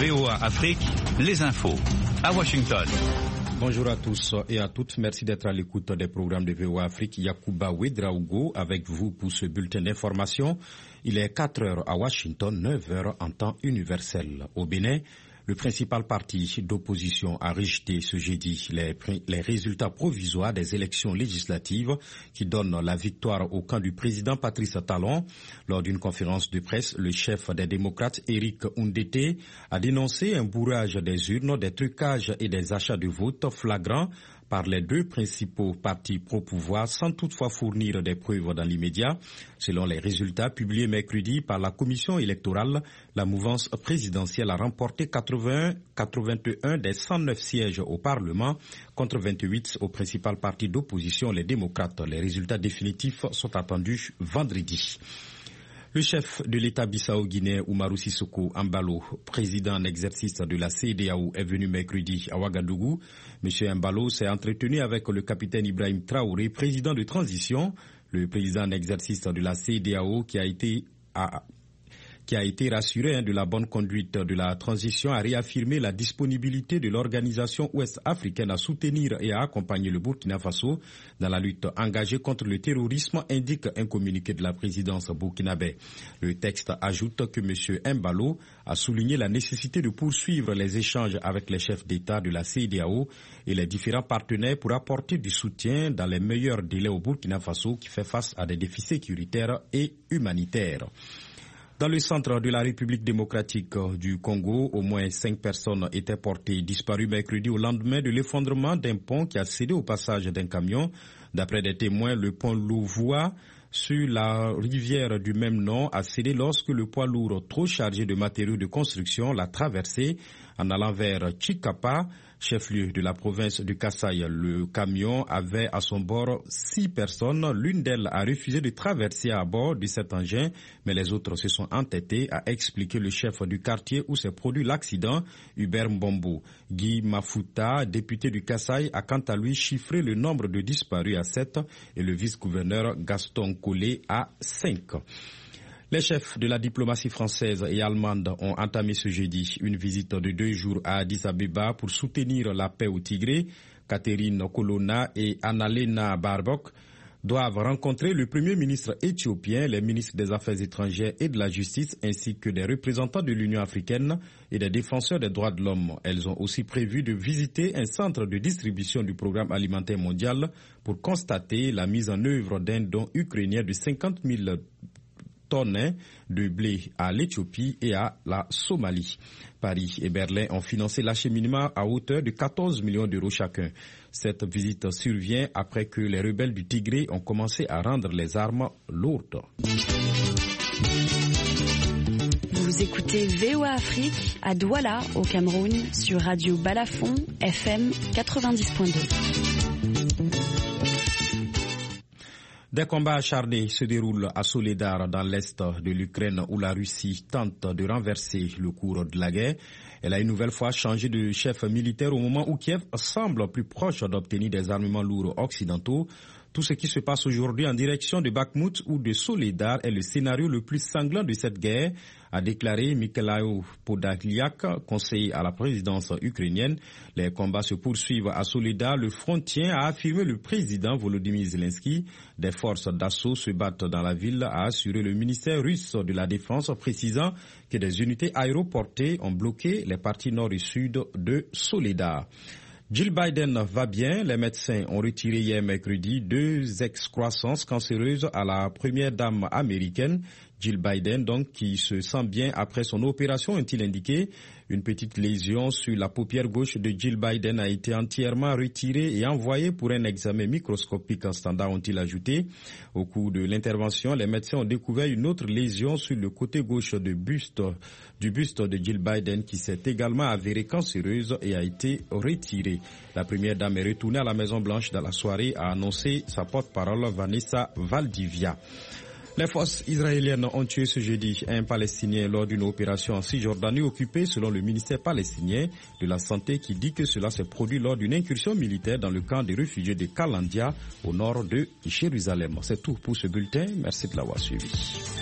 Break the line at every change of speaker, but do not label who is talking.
VOA Afrique, les infos à Washington.
Bonjour à tous et à toutes. Merci d'être à l'écoute des programmes de VOA Afrique. Yacouba Ouedraogo avec vous pour ce bulletin d'information. Il est 4 heures à Washington, 9 heures en temps universel. Au Bénin, le principal parti d'opposition a rejeté ce jeudi les résultats provisoires des élections législatives qui donnent la victoire au camp du président Patrice Talon. Lors d'une conférence de presse, le chef des démocrates, Éric Oundété, a dénoncé un bourrage des urnes, des trucages et des achats de votes flagrants par les deux principaux partis pro-pouvoir sans toutefois fournir des preuves dans l'immédiat. Selon les résultats publiés mercredi par la commission électorale, la mouvance présidentielle a remporté 81 des 109 sièges au Parlement contre 28 au principal parti d'opposition, les démocrates. Les résultats définitifs sont attendus vendredi. Le chef de l'État bissau-guinéen Umaru Sissoko Embalo, président en exercice de la CEDEAO, est venu mercredi à Ouagadougou. M. Embalo s'est entretenu avec le capitaine Ibrahim Traoré, président de transition, le président en exercice de la CEDEAO qui a été rassuré de la bonne conduite de la transition, a réaffirmé la disponibilité de l'organisation ouest-africaine à soutenir et à accompagner le Burkina Faso dans la lutte engagée contre le terrorisme, indique un communiqué de la présidence burkinabé. Le texte ajoute que M. Embalo a souligné la nécessité de poursuivre les échanges avec les chefs d'État de la CEDEAO et les différents partenaires pour apporter du soutien dans les meilleurs délais au Burkina Faso qui fait face à des défis sécuritaires et humanitaires. Dans le centre de la République démocratique du Congo, au moins 5 personnes étaient portées disparues mercredi au lendemain de l'effondrement d'un pont qui a cédé au passage d'un camion. D'après des témoins, le pont Louvois sur la rivière du même nom a cédé lorsque le poids lourd trop chargé de matériaux de construction l'a traversé en allant vers Chikapa, chef-lieu de la province du Kasaï. Le camion avait à son bord 6 personnes. L'une d'elles a refusé de traverser à bord de cet engin, mais les autres se sont entêtées, a expliqué le chef du quartier où s'est produit l'accident, Hubert Mbombo. Guy Mafuta, député du Kasaï, a quant à lui chiffré le nombre de disparus à 7 et le vice-gouverneur Gaston Collet à 5. Les chefs de la diplomatie française et allemande ont entamé ce jeudi une visite de 2 jours à Addis Abeba pour soutenir la paix au Tigré. Catherine Colonna et Annalena Baerbock doivent rencontrer le Premier ministre éthiopien, les ministres des Affaires étrangères et de la Justice, ainsi que des représentants de l'Union africaine et des défenseurs des droits de l'homme. Elles ont aussi prévu de visiter un centre de distribution du programme alimentaire mondial pour constater la mise en œuvre d'un don ukrainien de 50 000 tonnes de blé à l'Éthiopie et à la Somalie. Paris et Berlin ont financé l'acheminement à hauteur de 14 millions d'euros chacun. Cette visite survient après que les rebelles du Tigré ont commencé à rendre les armes lourdes.
Vous écoutez VOA Afrique à Douala au Cameroun sur Radio Balafon FM 90.2.
Des combats acharnés se déroulent à Soledar dans l'est de l'Ukraine où la Russie tente de renverser le cours de la guerre. Elle a une nouvelle fois changé de chef militaire au moment où Kiev semble plus proche d'obtenir des armements lourds occidentaux. Tout ce qui se passe aujourd'hui en direction de Bakhmut ou de Soledar est le scénario le plus sanglant de cette guerre, a déclaré Mikhailo Podolyak, conseiller à la présidence ukrainienne. Les combats se poursuivent à Soledar. Le front tient, a affirmé le président Volodymyr Zelensky. Des forces d'assaut se battent dans la ville, a assuré le ministère russe de la Défense, précisant que des unités aéroportées ont bloqué les parties nord et sud de Soledar. Jill Biden va bien. Les médecins ont retiré hier mercredi 2 excroissances cancéreuses à la première dame américaine. Jill Biden, donc, qui se sent bien après son opération, ont-ils indiqué. Une petite lésion sur la paupière gauche de Jill Biden a été entièrement retirée et envoyée pour un examen microscopique en standard, ont-ils ajouté. Au cours de l'intervention, les médecins ont découvert une autre lésion sur le côté gauche du buste de Jill Biden qui s'est également avérée cancéreuse et a été retirée. La première dame est retournée à la Maison-Blanche dans la soirée, a annoncé sa porte-parole Vanessa Valdivia. Les forces israéliennes ont tué ce jeudi un Palestinien lors d'une opération en Cisjordanie occupée selon le ministère palestinien de la Santé qui dit que cela s'est produit lors d'une incursion militaire dans le camp des réfugiés de Kalandia au nord de Jérusalem. C'est tout pour ce bulletin. Merci de l'avoir suivi.